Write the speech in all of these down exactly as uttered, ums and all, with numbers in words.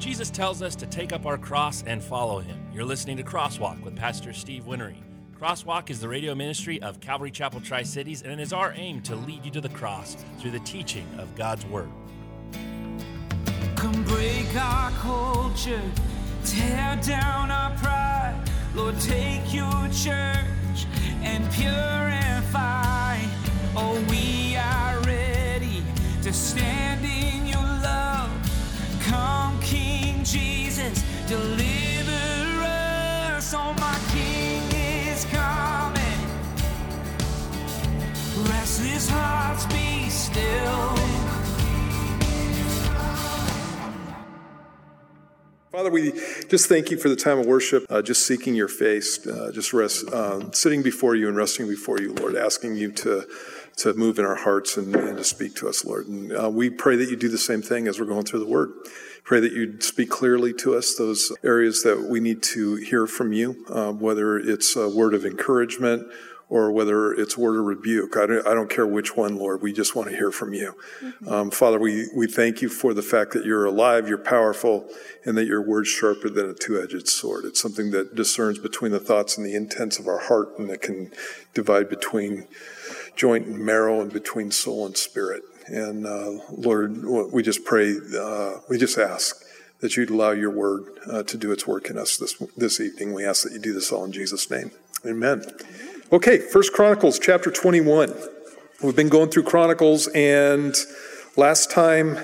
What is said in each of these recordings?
Jesus tells us to take up our cross and follow him. You're listening to Crosswalk with Pastor Steve Winnery. Crosswalk is the radio ministry of Calvary Chapel Tri-Cities, and it is our aim to lead you to the cross through the teaching of God's Word. Come break our culture, tear down our pride. Lord, take your church and purify. Oh, we are ready to stand in your love. Come, King Jesus, deliver us. Oh, my King is coming. Restless hearts be still. Father, we just thank you for the time of worship, uh, just seeking your face, uh, just rest, uh, sitting before you and resting before you, Lord, asking you to to move in our hearts and, and to speak to us, Lord. And uh, we pray that you do the same thing as we're going through the Word. Pray that you speak clearly to us, those areas that we need to hear from you, uh, whether it's a word of encouragement or whether it's a word of rebuke. I don't, I don't care which one, Lord. We just want to hear from you. Mm-hmm. Um, Father, we, we thank you for the fact that you're alive, you're powerful, and that your word's sharper than a two-edged sword. It's something that discerns between the thoughts and the intents of our heart, and that can divide between joint and marrow and between soul and spirit. And uh, Lord, we just pray, uh, we just ask that you'd allow your word uh, to do its work in us this this evening. We ask that you do this all in Jesus' name. Amen. Okay, First Chronicles chapter twenty-one. We've been going through Chronicles, and last time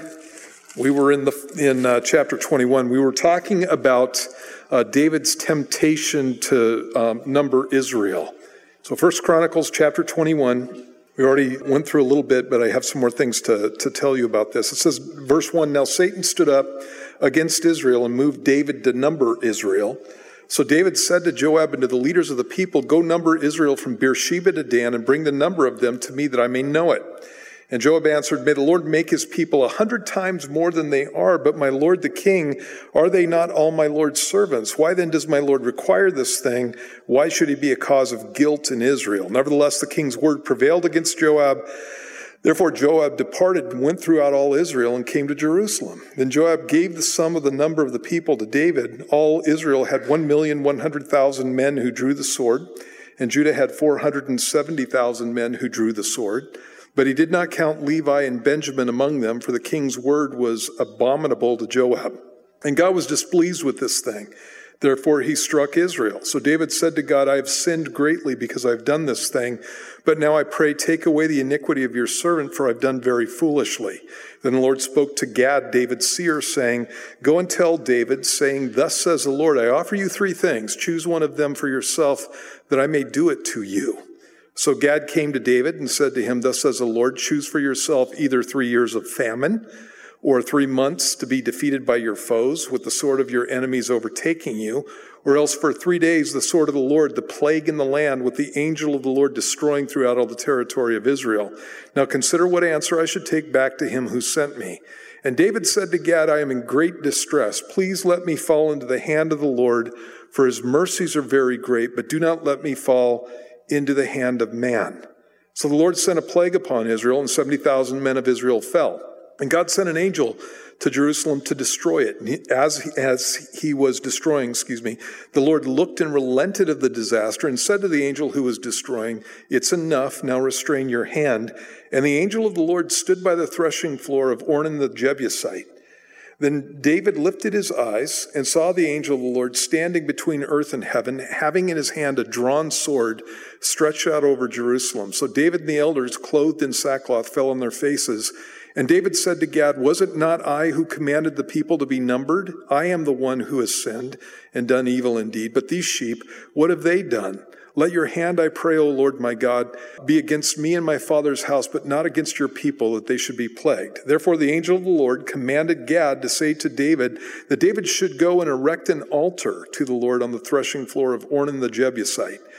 we were in the in uh, chapter twenty-one. We were talking about uh, David's temptation to um, number Israel. So First Chronicles chapter twenty-one. We already went through a little bit, but I have some more things to, to tell you about this. It says, verse one, now Satan stood up against Israel and moved David to number Israel. So David said to Joab and to the leaders of the people, go number Israel from Beersheba to Dan and bring the number of them to me that I may know it. And Joab answered, may the Lord make his people a hundred times more than they are, but my lord the king, are they not all my lord's servants? Why then does my lord require this thing? Why should he be a cause of guilt in Israel? Nevertheless, the king's word prevailed against Joab. Therefore Joab departed and went throughout all Israel and came to Jerusalem. Then Joab gave the sum of the number of the people to David. All Israel had one million one hundred thousand men who drew the sword, and Judah had four hundred seventy thousand men who drew the sword. But he did not count Levi and Benjamin among them, for the king's word was abominable to Joab. And God was displeased with this thing. Therefore he struck Israel. So David said to God, I have sinned greatly because I have done this thing. But now I pray, take away the iniquity of your servant, for I have done very foolishly. Then the Lord spoke to Gad, David's seer, saying, go and tell David, saying, thus says the Lord, I offer you three things. Choose one of them for yourself, that I may do it to you. So Gad came to David and said to him, thus says the Lord, choose for yourself either three years of famine or three months to be defeated by your foes with the sword of your enemies overtaking you, or else for three days the sword of the Lord, the plague in the land, with the angel of the Lord destroying throughout all the territory of Israel. Now consider what answer I should take back to him who sent me. And David said to Gad, I am in great distress. Please let me fall into the hand of the Lord, for his mercies are very great, but do not let me fall into the hand of man. So the Lord sent a plague upon Israel, and seventy thousand men of Israel fell. And God sent an angel to Jerusalem to destroy it. And he, as, as he was destroying, excuse me, the Lord looked and relented of the disaster and said to the angel who was destroying, it's enough, now restrain your hand. And the angel of the Lord stood by the threshing floor of Ornan the Jebusite. Then David lifted his eyes and saw the angel of the Lord standing between earth and heaven, having in his hand a drawn sword stretched out over Jerusalem. So David and the elders, clothed in sackcloth, fell on their faces. And David said to Gad, was it not I who commanded the people to be numbered? I am the one who has sinned and done evil indeed. But these sheep, what have they done? Let your hand, I pray, O Lord my God, be against me and my father's house, but not against your people, that they should be plagued. Therefore the angel of the Lord commanded Gad to say to David that David should go and erect an altar to the Lord on the threshing floor of Ornan the Jebusite.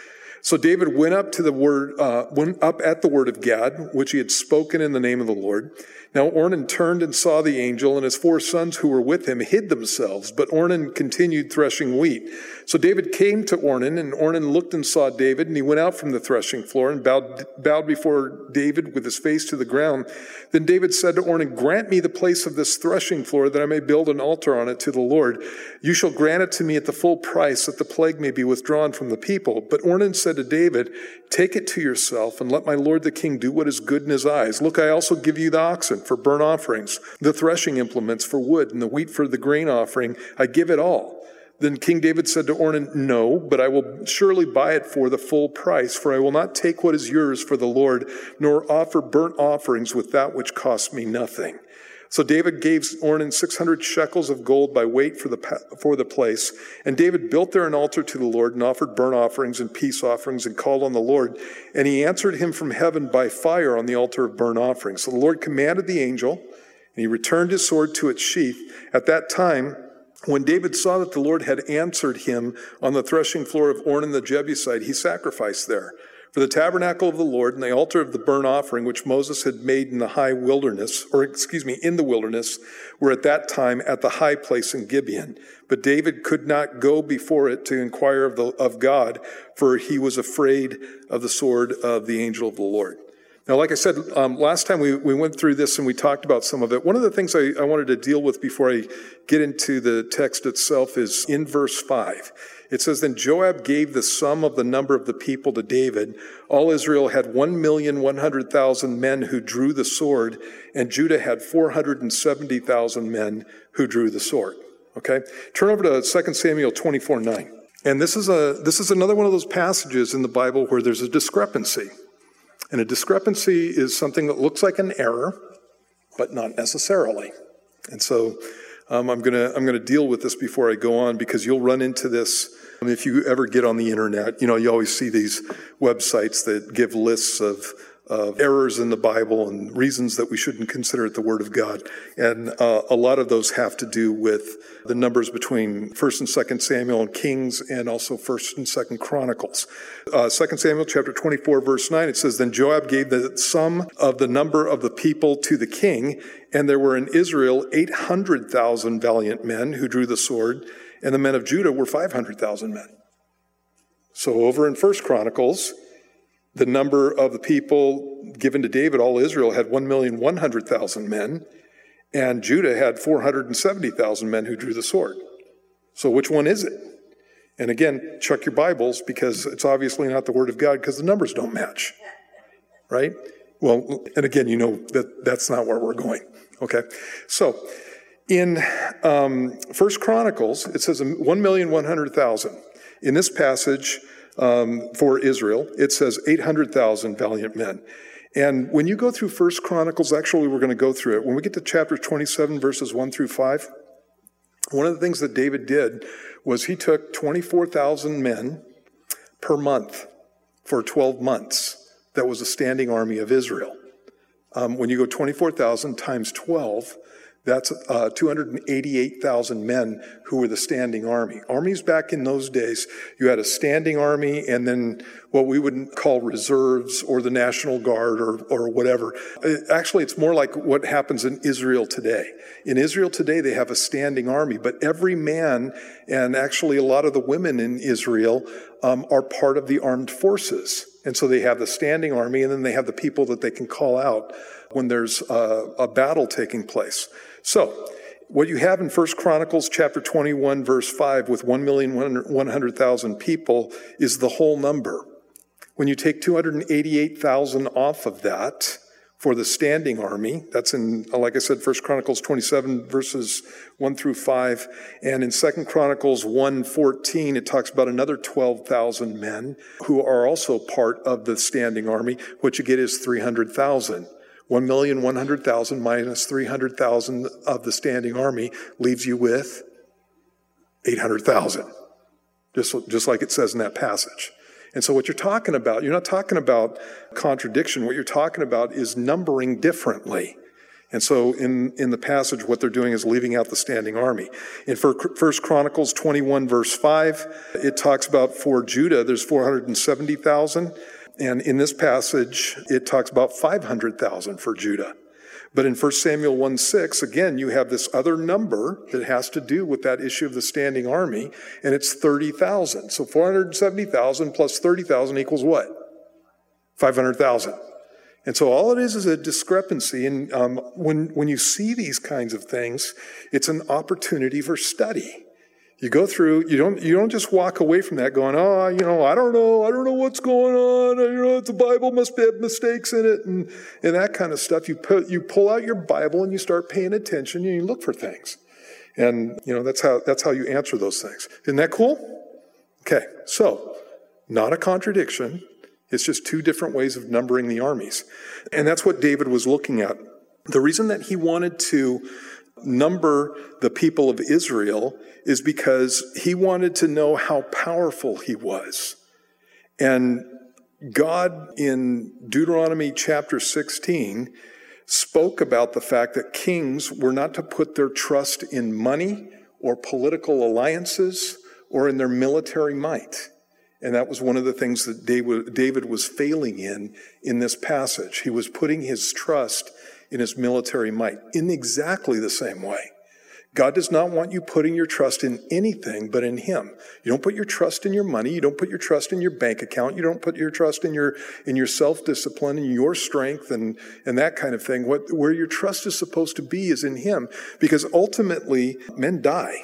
So David went up to the word, uh, went up at the word of Gad, which he had spoken in the name of the Lord. Now Ornan turned and saw the angel, and his four sons who were with him hid themselves, but Ornan continued threshing wheat. So David came to Ornan, and Ornan looked and saw David, and he went out from the threshing floor and bowed, bowed before David with his face to the ground. Then David said to Ornan, "Grant me the place of this threshing floor, that I may build an altar on it to the Lord. You shall grant it to me at the full price, that the plague may be withdrawn from the people." But Ornan said to David, "Take it to yourself, and let my lord the king do what is good in his eyes. Look, I also give you the oxen for burnt offerings, the threshing implements for wood, and the wheat for the grain offering. I give it all." Then King David said to Ornan, "No, but I will surely buy it for the full price, for I will not take what is yours for the Lord, nor offer burnt offerings with that which costs me nothing." So David gave Ornan six hundred shekels of gold by weight for the for the place. And David built there an altar to the Lord and offered burnt offerings and peace offerings and called on the Lord. And he answered him from heaven by fire on the altar of burnt offerings. So the Lord commanded the angel, and he returned his sword to its sheath. At that time, when David saw that the Lord had answered him on the threshing floor of Ornan the Jebusite, he sacrificed there. For the tabernacle of the Lord and the altar of the burnt offering, which Moses had made in the high wilderness, or excuse me, in the wilderness, were at that time at the high place in Gibeon. But David could not go before it to inquire of, the, of God, for he was afraid of the sword of the angel of the Lord. Now, like I said, um, last time we, we went through this and we talked about some of it. One of the things I, I wanted to deal with before I get into the text itself is in verse five. It says, "Then Joab gave the sum of the number of the people to David. All Israel had one million one hundred thousand men who drew the sword, and Judah had four hundred seventy thousand men who drew the sword." Okay? Turn over to Second Samuel twenty-four nine. And this is a this is another one of those passages in the Bible where there's a discrepancy. And a discrepancy is something that looks like an error, but not necessarily. And so um, I'm gonna I'm gonna deal with this before I go on, because you'll run into this. I mean, if you ever get on the internet, you know, you always see these websites that give lists of, of errors in the Bible and reasons that we shouldn't consider it the Word of God. And uh, a lot of those have to do with the numbers between First and Second Samuel and Kings, and also First and Second Chronicles. Uh, Second Samuel chapter twenty-four, verse nine, it says, "Then Joab gave the sum of the number of the people to the king, and there were in Israel eight hundred thousand valiant men who drew the sword, and the men of Judah were five hundred thousand men." So over in First Chronicles, the number of the people given to David, all Israel, had one million one hundred thousand men, and Judah had four hundred seventy thousand men who drew the sword. So which one is it? And again, check your Bibles, because it's obviously not the Word of God, because the numbers don't match, right? Well, and again, you know that that's not where we're going, okay? So in um, First Chronicles, it says one million one hundred thousand. In this passage um, for Israel, it says eight hundred thousand valiant men. And when you go through First Chronicles, actually we're going to go through it. When we get to chapter twenty-seven, verses one through five, one of the things that David did was he took twenty-four thousand men per month for twelve months. That was a standing army of Israel. Um, when you go twenty-four thousand times twelve, that's uh, two hundred eighty-eight thousand men who were the standing army. Armies back in those days, you had a standing army and then what we would call reserves or the National Guard or, or whatever. Actually, it's more like what happens in Israel today. In Israel today, they have a standing army, but every man, and actually a lot of the women in Israel, um, are part of the armed forces. And so they have the standing army, and then they have the people that they can call out when there's a, a battle taking place. So what you have in First Chronicles chapter twenty-one, verse five, with one million one hundred thousand people is the whole number. When you take two hundred eighty-eight thousand off of that for the standing army, that's in, like I said, First Chronicles twenty-seven, verses one through five. And in Second Chronicles one fourteen, it talks about another twelve thousand men who are also part of the standing army. What you get is three hundred thousand. one million one hundred thousand minus three hundred thousand of the standing army leaves you with eight hundred thousand, just, just like it says in that passage. And so what you're talking about, you're not talking about contradiction. What you're talking about is numbering differently. And so in, in the passage, what they're doing is leaving out the standing army. In First Chronicles twenty-one, verse five, it talks about for Judah, there's four hundred seventy thousand. And in this passage, it talks about five hundred thousand for Judah. But in First Samuel one six, again, you have this other number that has to do with that issue of the standing army, and it's thirty thousand. So four hundred seventy thousand plus thirty thousand equals what? five hundred thousand. And so all it is is a discrepancy. And um, when, when you see these kinds of things, it's an opportunity for study. You go through, you don't you don't just walk away from that going, oh, you know, I don't know, I don't know what's going on, you know, the Bible must have mistakes in it, and, and that kind of stuff. You put, you pull out your Bible and you start paying attention and you look for things. And, you know, that's how that's how you answer those things. Isn't that cool? Okay, so, not a contradiction. It's just two different ways of numbering the armies. And that's what David was looking at. The reason that he wanted to number the people of Israel is because he wanted to know how powerful he was. And God in Deuteronomy chapter sixteen spoke about the fact that kings were not to put their trust in money or political alliances or in their military might. And that was one of the things that David was failing in in this passage. He was putting his trust in his military might in exactly the same way. God does not want you putting your trust in anything but in him. You don't put your trust in your money. You don't put your trust in your bank account. You don't put your trust in your in your self-discipline and your strength and, and that kind of thing. What, where your trust is supposed to be is in him, because ultimately men die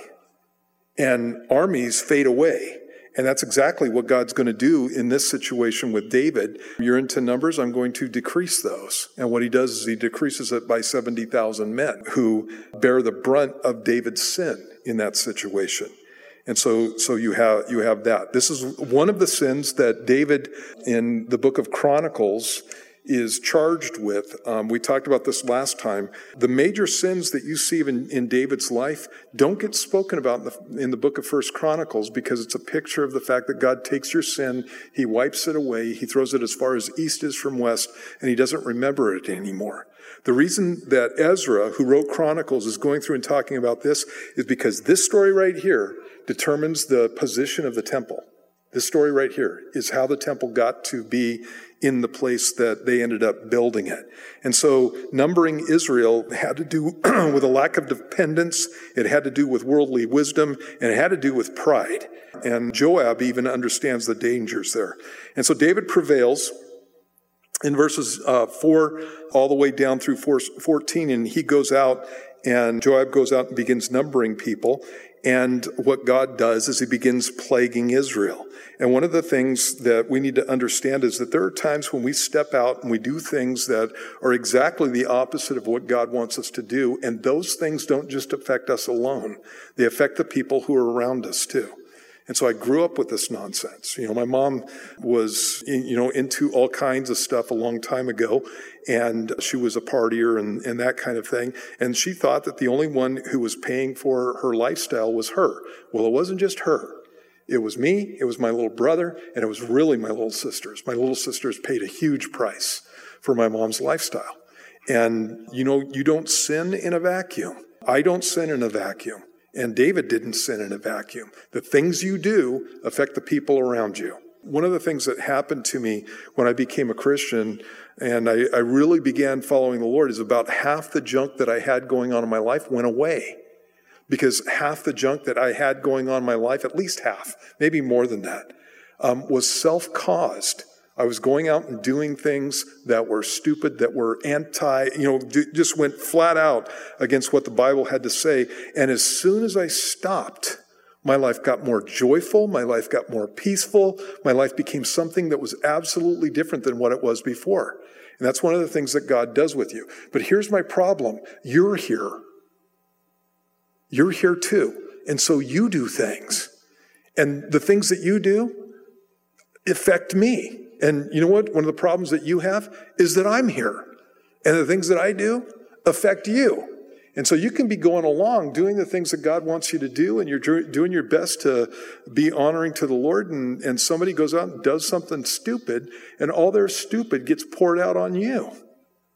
and armies fade away. And that's exactly what God's going to do in this situation with David. You're into numbers, I'm going to decrease those. And what he does is he decreases it by seventy thousand men who bear the brunt of David's sin in that situation. And so, so you have, you have that. This is one of the sins that David in the book of Chronicles is charged with. Um, we talked about this last time. The major sins that you see in, in David's life don't get spoken about in the, in the book of First Chronicles, because it's a picture of the fact that God takes your sin, he wipes it away, he throws it as far as east is from west, and he doesn't remember it anymore. The reason that Ezra, who wrote Chronicles, is going through and talking about this is because this story right here determines the position of the temple. This story right here is how the temple got to be in the place that they ended up building it. And so numbering Israel had to do with a lack of dependence. It had to do with worldly wisdom, and it had to do with pride. And Joab even understands the dangers there. And so David prevails in verses uh, four all the way down through fourteen, and he goes out, and Joab goes out and begins numbering people. And what God does is he begins plaguing Israel. And one of the things that we need to understand is that there are times when we step out and we do things that are exactly the opposite of what God wants us to do. And those things don't just affect us alone. They affect the people who are around us too. And so I grew up with this nonsense. You know, my mom was, you know, into all kinds of stuff a long time ago, and she was a partier and, and that kind of thing. And she thought that the only one who was paying for her lifestyle was her. Well, it wasn't just her. It was me, it was my little brother, and it was really my little sisters. My little sisters paid a huge price for my mom's lifestyle. And, you know, you don't sin in a vacuum. I don't sin in a vacuum. And David didn't sin in a vacuum. The things you do affect the people around you. One of the things that happened to me when I became a Christian and I, I really began following the Lord is about half the junk that I had going on in my life went away. Because half the junk that I had going on in my life, at least half, maybe more than that, um, was self-caused. I was going out and doing things that were stupid, that were anti, you know, d- just went flat out against what the Bible had to say. And as soon as I stopped, my life got more joyful, my life got more peaceful, my life became something that was absolutely different than what it was before. And that's one of the things that God does with you. But here's my problem. You're here. You're here too. And so you do things. And the things that you do affect me. And you know what? One of the problems that you have is that I'm here. And the things that I do affect you. And so you can be going along doing the things that God wants you to do, and you're doing your best to be honoring to the Lord, and, and somebody goes out and does something stupid, and all their stupid gets poured out on you.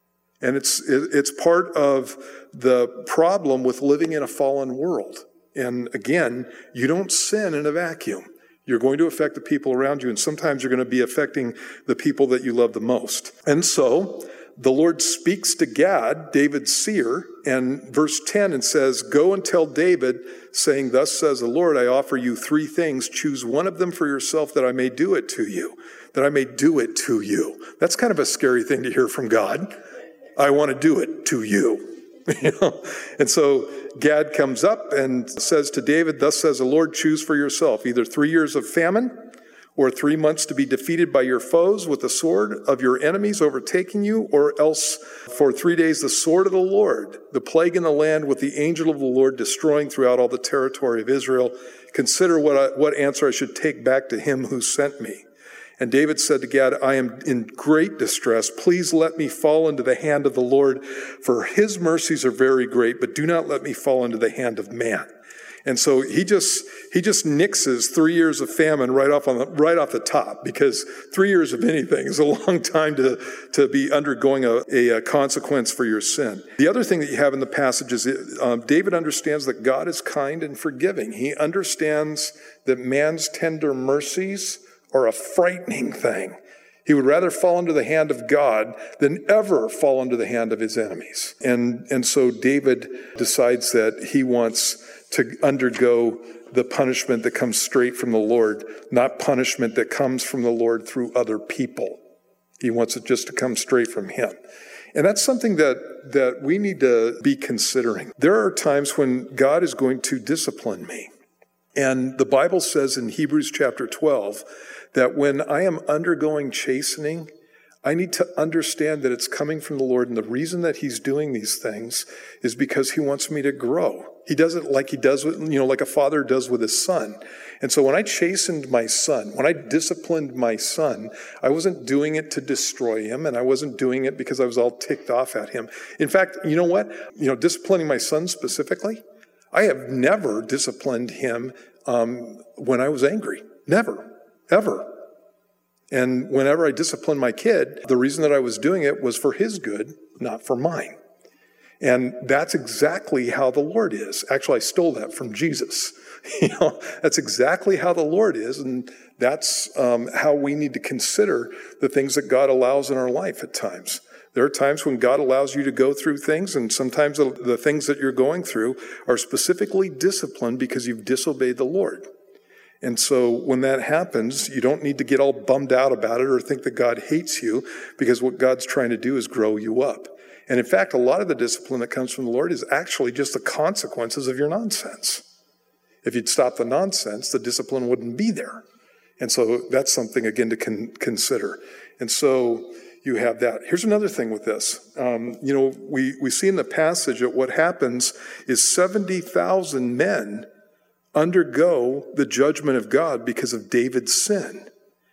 And it's it's part of the problem with living in a fallen world. And again, you don't sin in a vacuum. You're going to affect the people around you, and sometimes you're going to be affecting the people that you love the most. And so the Lord speaks to Gad, David's seer, and verse ten, and says, "Go and tell David, saying, thus says the Lord, I offer you three things. Choose one of them for yourself, that I may do it to you, that I may do it to you." That's kind of a scary thing to hear from God. I want to do it to you. You know? And so Gad comes up and says to David, "Thus says the Lord, choose for yourself either three years of famine or three months to be defeated by your foes with the sword of your enemies overtaking you, or else for three days the sword of the Lord, the plague in the land with the angel of the Lord destroying throughout all the territory of Israel. Consider what I, what answer I should take back to him who sent me." And David said to Gad, "I am in great distress. Please let me fall into the hand of the Lord, for his mercies are very great, but do not let me fall into the hand of man." And so he just he just nixes three years of famine right off on the right off the top, because three years of anything is a long time to, to be undergoing a, a, a consequence for your sin. The other thing that you have in the passage is um, David understands that God is kind and forgiving. He understands that man's tender mercies are a frightening thing. He would rather fall into the hand of God than ever fall into the hand of his enemies. And, and so David decides that he wants to undergo the punishment that comes straight from the Lord, not punishment that comes from the Lord through other people. He wants it just to come straight from him. And that's something that, that we need to be considering. There are times when God is going to discipline me. And the Bible says in Hebrews chapter twelve that when I am undergoing chastening, I need to understand that it's coming from the Lord. And the reason that he's doing these things is because he wants me to grow. He does it like he does with, you know, like a father does with his son. And so when I chastened my son, when I disciplined my son, I wasn't doing it to destroy him, and I wasn't doing it because I was all ticked off at him. In fact, you know what? You know, disciplining my son specifically, I have never disciplined him um, when I was angry. Never. Ever. And whenever I disciplined my kid, the reason that I was doing it was for his good, not for mine. And that's exactly how the Lord is. Actually, I stole that from Jesus. You know, that's exactly how the Lord is, and that's um, how we need to consider the things that God allows in our life at times. There are times when God allows you to go through things, and sometimes the, the things that you're going through are specifically disciplined because you've disobeyed the Lord. And so when that happens, you don't need to get all bummed out about it or think that God hates you, because what God's trying to do is grow you up. And in fact, a lot of the discipline that comes from the Lord is actually just the consequences of your nonsense. If you'd stop the nonsense, the discipline wouldn't be there. And so that's something, again, to con- consider. And so you have that. Here's another thing with this. Um, you know, we, we see in the passage that what happens is seventy thousand men undergo the judgment of God because of David's sin.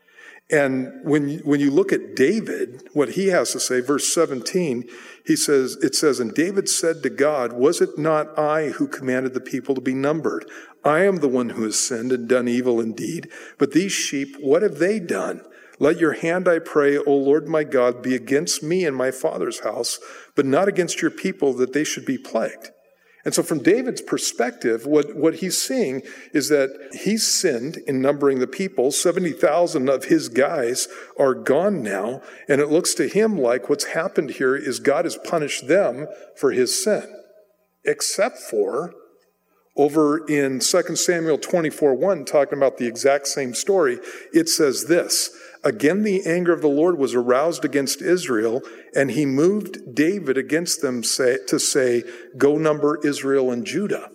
And when, when you look at David, what he has to say, verse seventeen, he says, it says, "And David said to God, was it not I who commanded the people to be numbered? I am the one who has sinned and done evil indeed. But these sheep, what have they done? Let your hand, I pray, O Lord my God, be against me and my father's house, but not against your people, that they should be plagued." And so from David's perspective, what, what he's seeing is that he's sinned in numbering the people. seventy thousand of his guys are gone now, and it looks to him like what's happened here is God has punished them for his sin. Except for over in Second Samuel twenty-four one, talking about the exact same story, it says this: "Again the anger of the Lord was aroused against Israel, and he moved David against them say, to say, 'Go number Israel and Judah.'"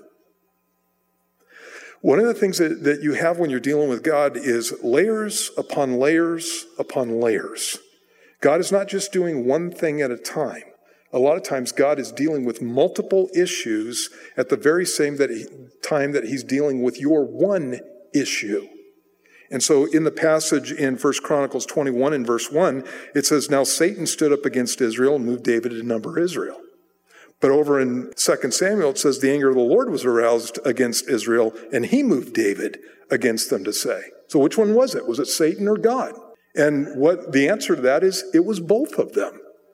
One of the things that, that you have when you're dealing with God is layers upon layers upon layers. God is not just doing one thing at a time. A lot of times God is dealing with multiple issues at the very same that he, time that he's dealing with your one issue. And so in the passage in First Chronicles twenty-one and verse one, it says, "Now Satan stood up against Israel and moved David to number Israel." But over in Second Samuel, it says the anger of the Lord was aroused against Israel, and he moved David against them to say. So which one was it? Was it Satan or God? And what the answer to that is, it was both of them.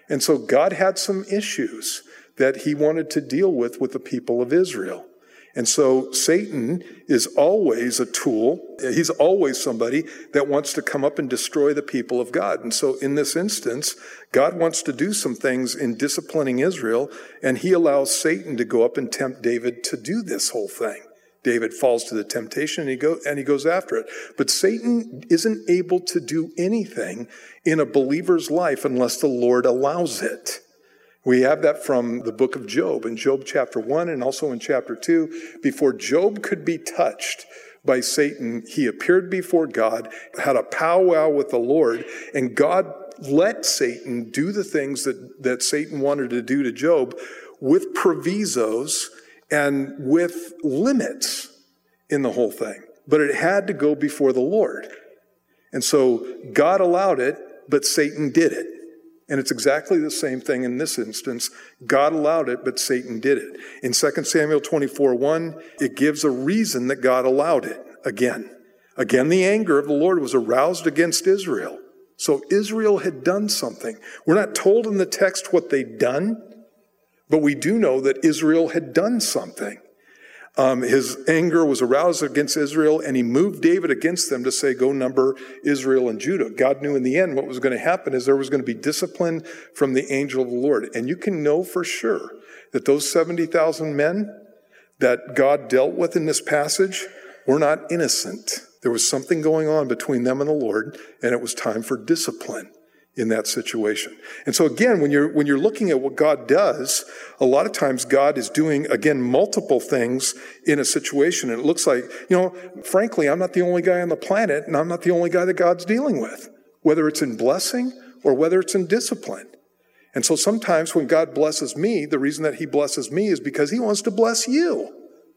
And so God had some issues that he wanted to deal with with the people of Israel. And so Satan is always a tool. He's always somebody that wants to come up and destroy the people of God. And so in this instance, God wants to do some things in disciplining Israel, and he allows Satan to go up and tempt David to do this whole thing. David falls to the temptation and he, go, and he goes after it. But Satan isn't able to do anything in a believer's life unless the Lord allows it. We have that from the book of Job, in Job chapter one and also in chapter two. Before Job could be touched by Satan, he appeared before God, had a powwow with the Lord, and God let Satan do the things that, that Satan wanted to do to Job with provisos and with limits in the whole thing. But it had to go before the Lord. And so God allowed it, but Satan did it. And it's exactly the same thing in this instance. God allowed it, but Satan did it. In Second Samuel twenty-four one, it gives a reason that God allowed it again. Again, the anger of the Lord was aroused against Israel. So Israel had done something. We're not told in the text what they'd done, but we do know that Israel had done something. Um, his anger was aroused against Israel, and he moved David against them to say, go number Israel and Judah. God knew in the end what was going to happen is there was going to be discipline from the angel of the Lord. And you can know for sure that those seventy thousand men that God dealt with in this passage were not innocent. There was something going on between them and the Lord, and it was time for discipline in that situation. And so again, when you're when you're looking at what God does, a lot of times God is doing, again, multiple things in a situation. And it looks like, you know, frankly, I'm not the only guy on the planet, and I'm not the only guy that God's dealing with, whether it's in blessing or whether it's in discipline. And so sometimes when God blesses me, the reason that he blesses me is because he wants to bless you.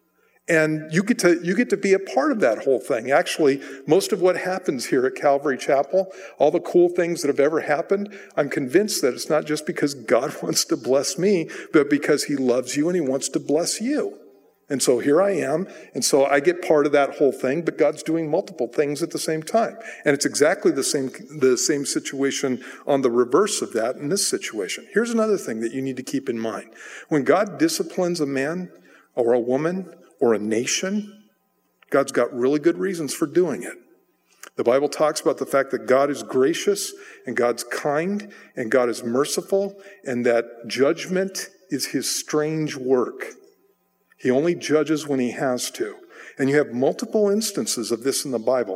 And you get to you get to be a part of that whole thing. Actually, most of what happens here at Calvary Chapel, all the cool things that have ever happened, I'm convinced that it's not just because God wants to bless me, but because he loves you and he wants to bless you. And so here I am, and so I get part of that whole thing, but God's doing multiple things at the same time. And it's exactly the same the same situation on the reverse of that in this situation. Here's another thing that you need to keep in mind. When God disciplines a man or a woman or a nation, God's got really good reasons for doing it. The Bible talks about the fact that God is gracious and God's kind and God is merciful and that judgment is his strange work. He only judges when he has to. And you have multiple instances of this in the Bible.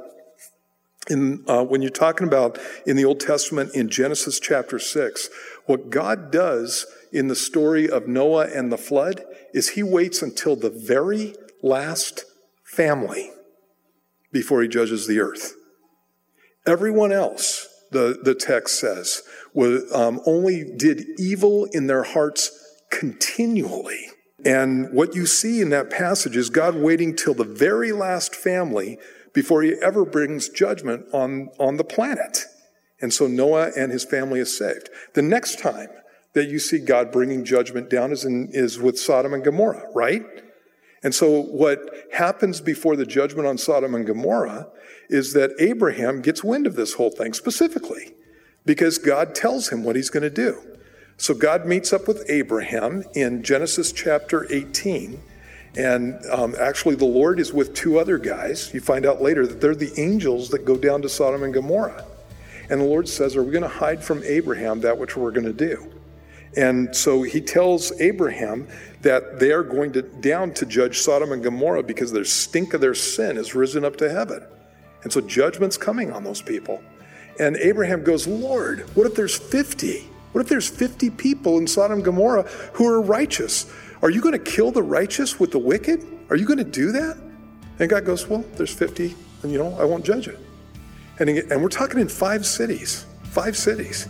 In, uh, when you're talking about in the Old Testament in Genesis chapter six, what God does in the story of Noah and the flood is he waits until the very last family before he judges the earth. Everyone else, the, the text says, was, um, only did evil in their hearts continually. And what you see in that passage is God waiting till the very last family before he ever brings judgment on, on the planet. And so Noah and his family is saved. The next time that you see God bringing judgment down is, in, is with Sodom and Gomorrah, right? And so what happens before the judgment on Sodom and Gomorrah is that Abraham gets wind of this whole thing specifically because God tells him what he's going to do. So God meets up with Abraham in Genesis chapter eighteen. And um, actually, the Lord is with two other guys. You find out later that they're the angels that go down to Sodom and Gomorrah. And the Lord says, are we going to hide from Abraham that which we're going to do? And so he tells Abraham that they are going to down to judge Sodom and Gomorrah because their stink of their sin has risen up to heaven. And so judgment's coming on those people. And Abraham goes, Lord, what if there's fifty? What if there's fifty people in Sodom and Gomorrah who are righteous? Are you going to kill the righteous with the wicked? Are you going to do that? And God goes, well, there's fifty, and you know, I won't judge it. And, he, and we're talking in five cities, five cities.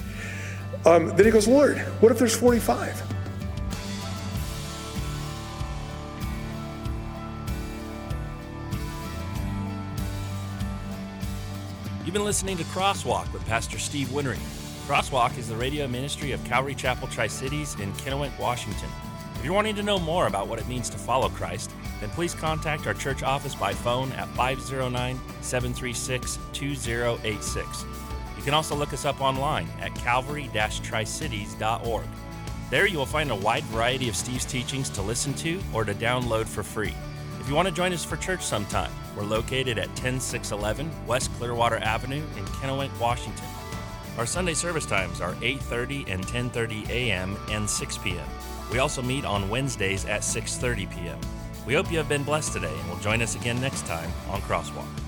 Um, then he goes, Lord, what if there's forty-five? You've been listening to Crosswalk with Pastor Steve Winnery. Crosswalk is the radio ministry of Calvary Chapel Tri-Cities in Kennewick, Washington. If you're wanting to know more about what it means to follow Christ, then please contact our church office by phone at five oh nine, seven three six, two oh eight six. You You can also look us up online at calvary dash tri cities dot org. There you will find a wide variety of Steve's teachings to listen to or to download for free. If you want to join us for church sometime, we're located at ten six eleven West Clearwater Avenue in Kennewick, Washington. Our Sunday service times are eight thirty and ten thirty a.m. and six p.m. We also meet on Wednesdays at six thirty p.m. We hope you have been blessed today and will join us again next time on Crosswalk.